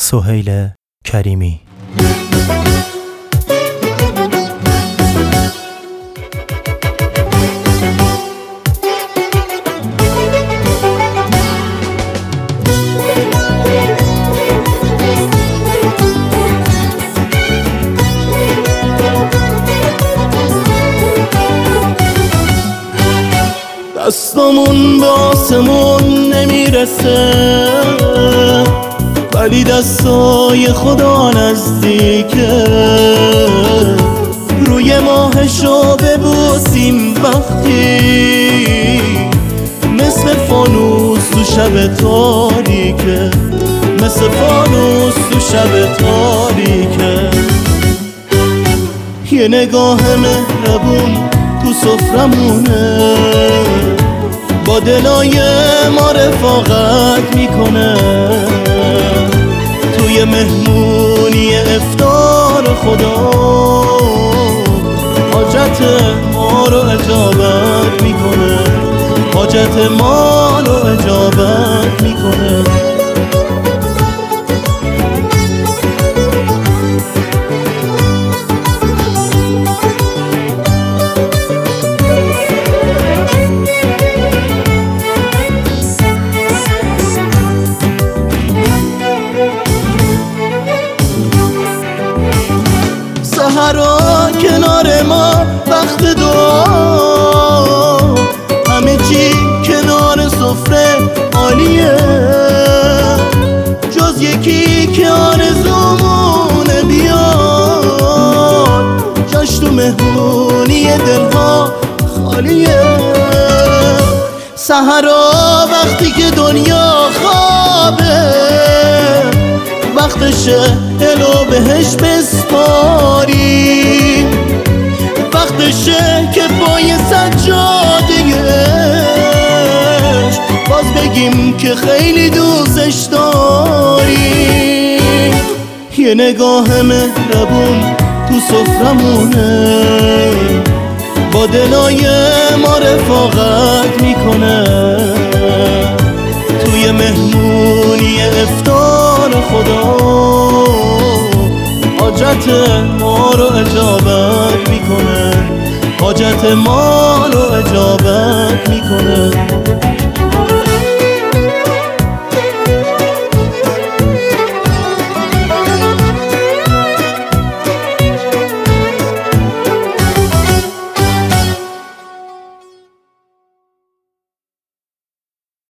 سهیل کریمی. دستمون به آسمون نمیرسه، ولی دستای خدا نزدیکه. روی ماهشو ببوسیم وقتی مثل فانوس تو شب تاریکه، مثل فانوس تو شب تاریکه. یه نگاه مهربون تو سفرمونه، با دلای ما رفاقت میکنه. توی مهمونی افطار خدا حاجت ما رو اجابت میکنه، حاجت ما رو اجابت میکنه. سحرا کنار ما وقت دعا، همه چی کنار سفره عالیه، جز یکی که آرزومونه بیاد، جاش تو مهمونی دلها خالیه. سحرا وقتی که دنیا خوابه، وقتشه دلو بهش بسپاریم، وقتشه که پای سجادهش باز بگیم که خیلی دوستش داریم. یه نگاه مهربون تو سفرمونه، با دلای ما رفاقت میکنه. توی مهمونی افطار خدا حاجت ما رو اجابت میکنه، حاجت ما رو اجابت میکنه.